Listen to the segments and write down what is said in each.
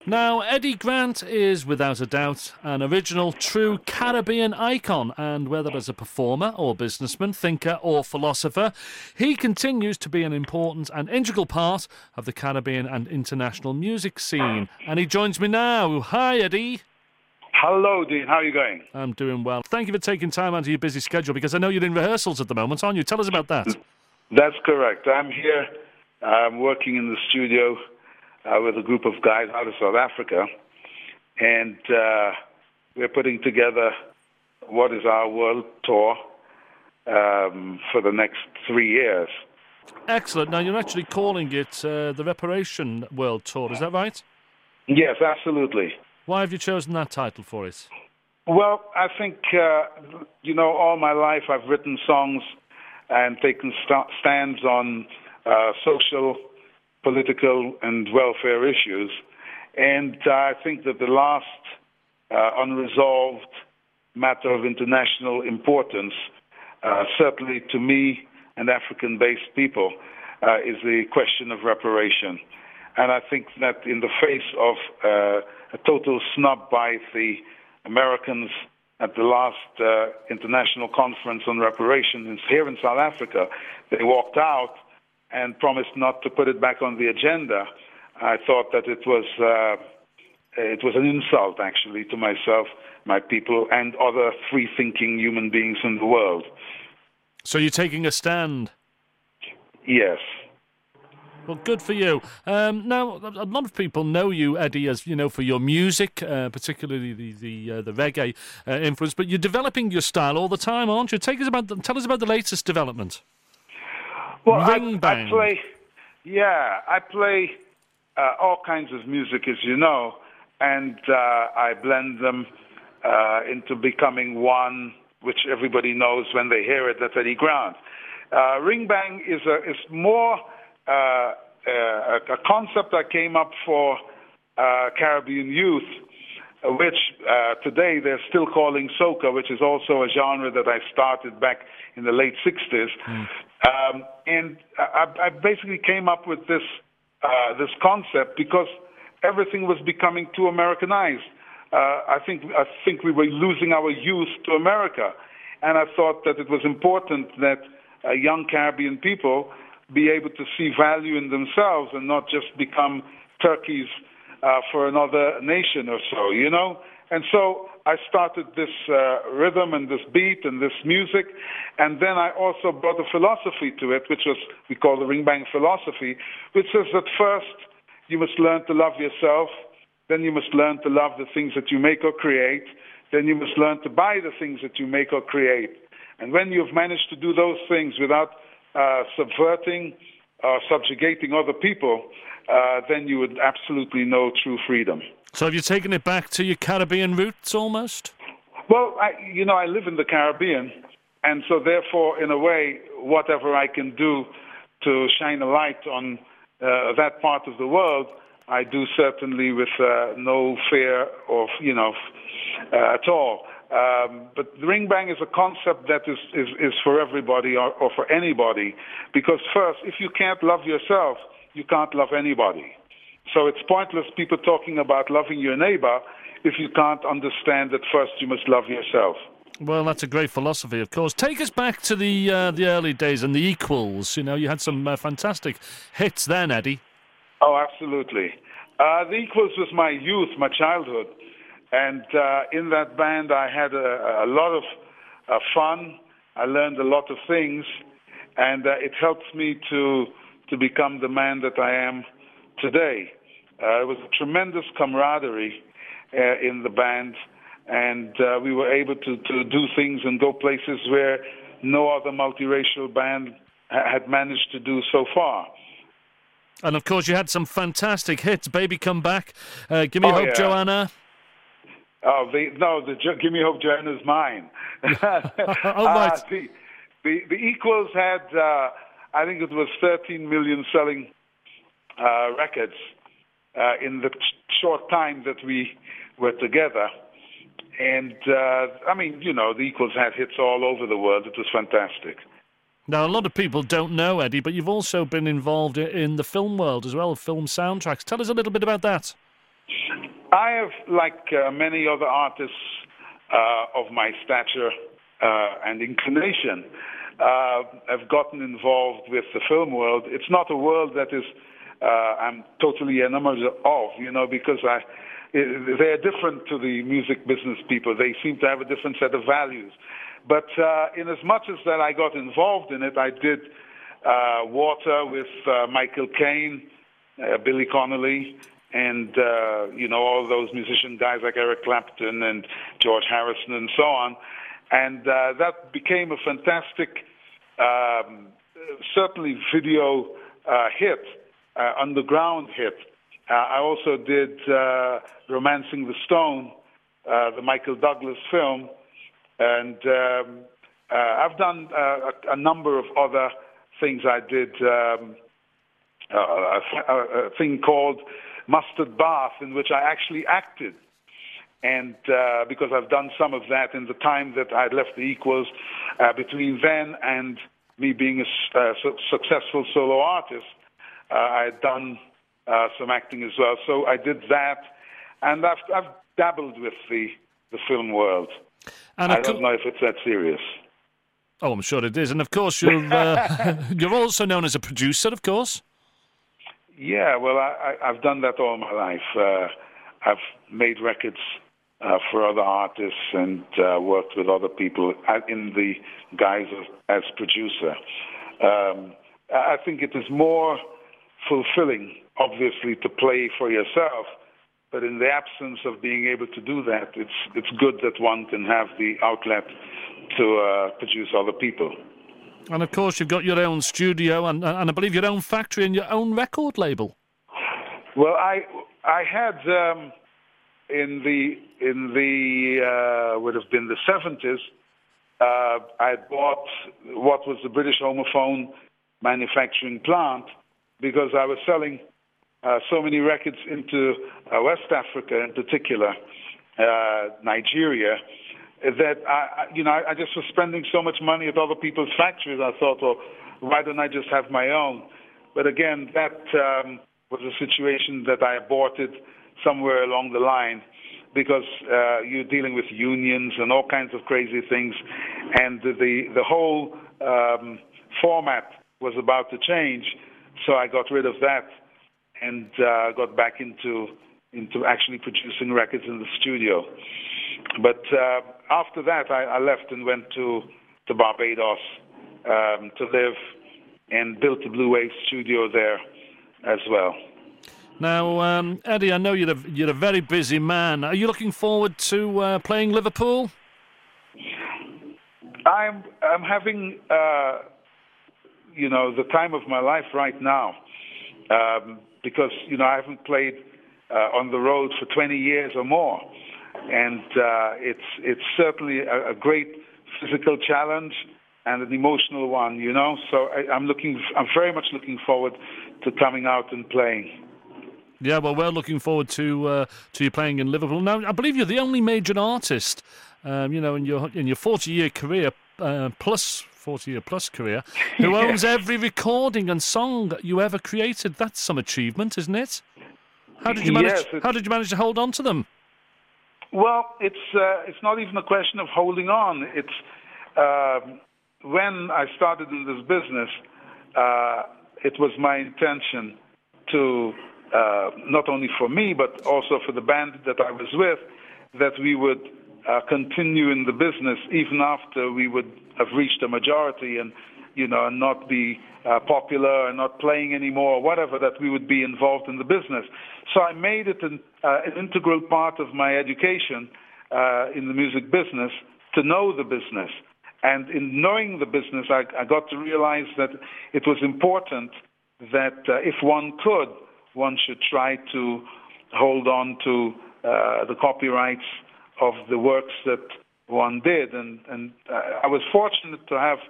Now, Eddie Grant is, without a doubt, an original, true Caribbean icon, and whether as a performer or businessman, thinker or philosopher, he continues to be an important and integral part of the Caribbean and international music scene. And he joins me now. Hi, Eddie. Hello, Dean. How are you going? I'm doing well. Thank you for taking time out of your busy schedule, because I know you're in rehearsals at the moment, aren't you? Tell us about that. That's correct. I'm here. I'm working in the studio with a group of guys out of South Africa, and we're putting together what is our world tour for the next 3 years. Excellent. Now, you're actually calling it the Reparation World Tour, is that right? Yes, absolutely. Why have you chosen that title for it? Well, I think, all my life I've written songs and taken stands on social, political, and welfare issues. And I think that the last unresolved matter of international importance, certainly to me and African-based people, is the question of reparation. And I think that in the face of a total snub by the Americans at the last international conference on reparations here in South Africa, they walked out and promised not to put it back on the agenda. I thought that it was an insult, actually, to myself, my people, and other free-thinking human beings in the world. So you're taking a stand? Yes. Well, good for you. Now, a lot of people know you, Eddie, as for your music, particularly the reggae influence. But you're developing your style all the time, aren't you? Tell us about the latest development. Well, Ring Bang. I play all kinds of music, as you know, and I blend them into becoming one, which everybody knows when they hear it. That's Eddie Grant. Ring Bang is more a concept I came up for Caribbean youth, which today they're still calling soca, which is also a genre that I started back in the late 60s. And I basically came up with this concept because everything was becoming too Americanized. I think we were losing our youth to America, and I thought that it was important that young Caribbean people be able to see value in themselves and not just become turkeys for another nation or so, And so I started this rhythm and this beat and this music, and then I also brought a philosophy to it, which we call the Ring Bang philosophy, which says that first you must learn to love yourself, then you must learn to love the things that you make or create, then you must learn to buy the things that you make or create. And when you've managed to do those things without subverting or subjugating other people, then you would absolutely know true freedom. So have you taken it back to your Caribbean roots almost? Well, I live in the Caribbean, and so therefore, in a way, whatever I can do to shine a light on that part of the world, I do certainly with no fear of, at all. But the Ring Bang is a concept that is for everybody or for anybody, because first, if you can't love yourself, you can't love anybody. So it's pointless people talking about loving your neighbor if you can't understand that first you must love yourself. Well, that's a great philosophy, of course. Take us back to the early days and the Equals. You had some fantastic hits then, Eddie. Oh, absolutely. The Equals was my youth, my childhood. And in that band, I had a lot of fun. I learned a lot of things, and it helped me to become the man that I am today. It was a tremendous camaraderie in the band, and we were able to do things and go places where no other multiracial band had managed to do so far. And of course, you had some fantastic hits. Baby Come Back, Give Me Hope, yeah. Joanna. Oh, Give Me Hope, Joanna is mine. Right. The Equals had, I think it was 13 million selling records in the short time that we were together. And, the Equals had hits all over the world. It was fantastic. Now, a lot of people don't know, Eddie, but you've also been involved in the film world as well, film soundtracks. Tell us a little bit about that. I have, like many other artists of my stature and inclination, have gotten involved with the film world. It's not a world that is I'm totally enamored of, because they are different to the music business people. They seem to have a different set of values. But in as much as that I got involved in it, I did Water with Michael Caine, Billy Connolly, and all those musician guys like Eric Clapton and George Harrison and so on. And that became a fantastic, certainly video hit, underground hit. I also did Romancing the Stone, the Michael Douglas film, and I've done a number of other things. I did a thing called Mustard Bath, in which I actually acted. And because I've done some of that in the time that I'd left the Equals, between then and me being a successful solo artist, I had done some acting as well. So I did that, and I've dabbled with the film world. And I don't know if it's that serious. Oh, I'm sure it is. And of course, you're you're also known as a producer, of course. Yeah, well, I've done that all my life. I've made records for other artists and worked with other people in the guise of as producer. I think it is more fulfilling, obviously, to play for yourself, but in the absence of being able to do that, it's good that one can have the outlet to produce other people. And of course, you've got your own studio and I believe your own factory and your own record label. Well, I had in the would have been the 70s. I bought what was the British Homophone manufacturing plant because I was selling so many records into West Africa, in particular, Nigeria, that I just was spending so much money at other people's factories. I thought, well, why don't I just have my own? But again, that was a situation that I aborted somewhere along the line because you're dealing with unions and all kinds of crazy things, and the whole format was about to change. So I got rid of that and got back into actually producing records in the studio. But after that, I left and went to Barbados to live and built a Blue Wave studio there as well. Now, Eddie, I know you're a very busy man. Are you looking forward to playing Liverpool? I'm having the time of my life right now because I haven't played on the road for 20 years or more. And it's certainly a great physical challenge and an emotional one, So I'm very much looking forward to coming out and playing. Yeah, well, we're looking forward to you playing in Liverpool. Now, I believe you're the only major artist, in your 40-year career, plus 40-year plus career, who owns every recording and song that you ever created. That's some achievement, isn't it? How did you manage to hold on to them? Well, it's not even a question of holding on. It's when I started in this business, it was my intention to not only for me but also for the band that I was with, that we would continue in the business even after we would have reached a majority and not be popular and not playing anymore, or whatever, that we would be involved in the business. So I made it an integral part of my education in the music business to know the business. And in knowing the business, I got to realize that it was important that if one could, one should try to hold on to the copyrights of the works that one did. And I was fortunate to have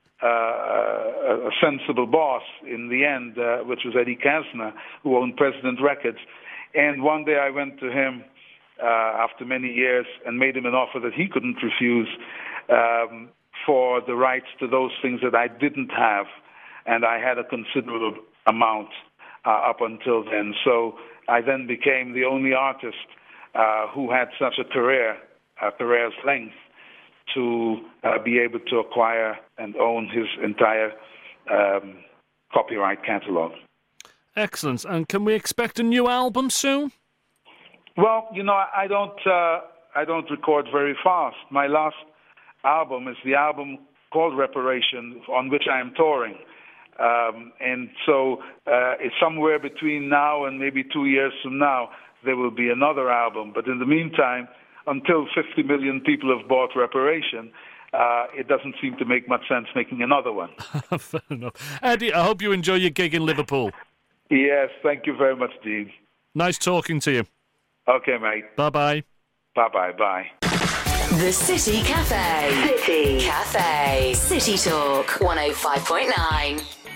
a sensible boss in the end, which was Eddie Kasner, who owned President Records. And one day I went to him after many years and made him an offer that he couldn't refuse for the rights to those things that I didn't have, and I had a considerable amount up until then. So I then became the only artist who had such a career's length, to be able to acquire and own his entire copyright catalog. Excellent. And can we expect a new album soon? Well, I don't record very fast. My last album is the album called Reparation, on which I am touring. And so it's somewhere between now and maybe 2 years from now, there will be another album. But in the meantime, until 50 million people have bought Reparation, it doesn't seem to make much sense making another one. Fair enough. Eddie, I hope you enjoy your gig in Liverpool. Yes, thank you very much, Dean. Nice talking to you. Okay, mate. Bye-bye. Bye-bye, bye. The City Cafe. City Cafe. City Talk 105.9.